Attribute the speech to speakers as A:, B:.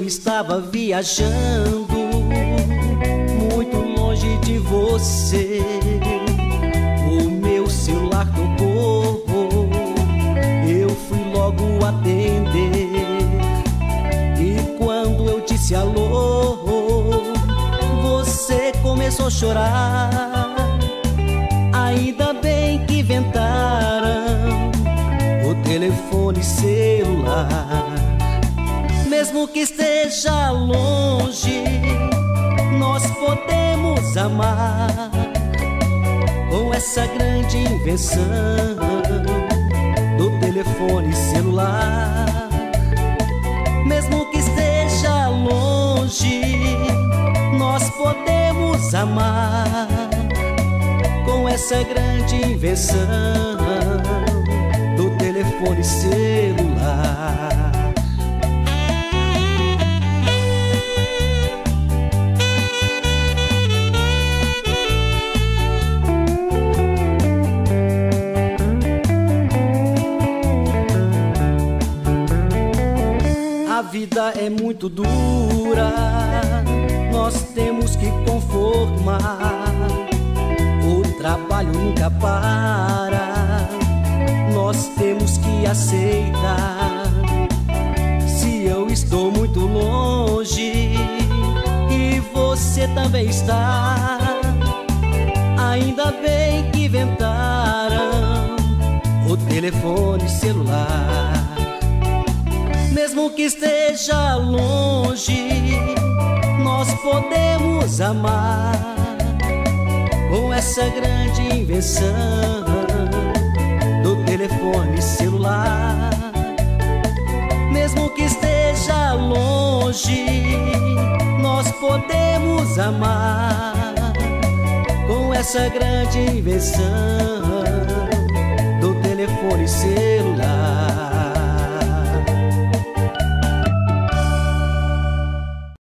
A: estava viajando muito longe de você. O meu celular tocou, eu fui logo atender. E quando eu disse alô, você começou a chorar. Ainda bem que inventaram o telefone celular. Mesmo que esteja longe, nós podemos amar com essa grande invenção do telefone celular. Mesmo que esteja longe, nós podemos amar com essa grande invenção do telefone celular. A vida é muito dura, nós temos que conformar. O trabalho nunca para, nós temos que aceitar. Se eu estou muito longe e você também está, ainda bem que inventaram o telefone celular. Mesmo que esteja longe, nós podemos amar com essa grande invenção do telefone celular. Mesmo que esteja longe, nós podemos amar com essa grande invenção do telefone celular.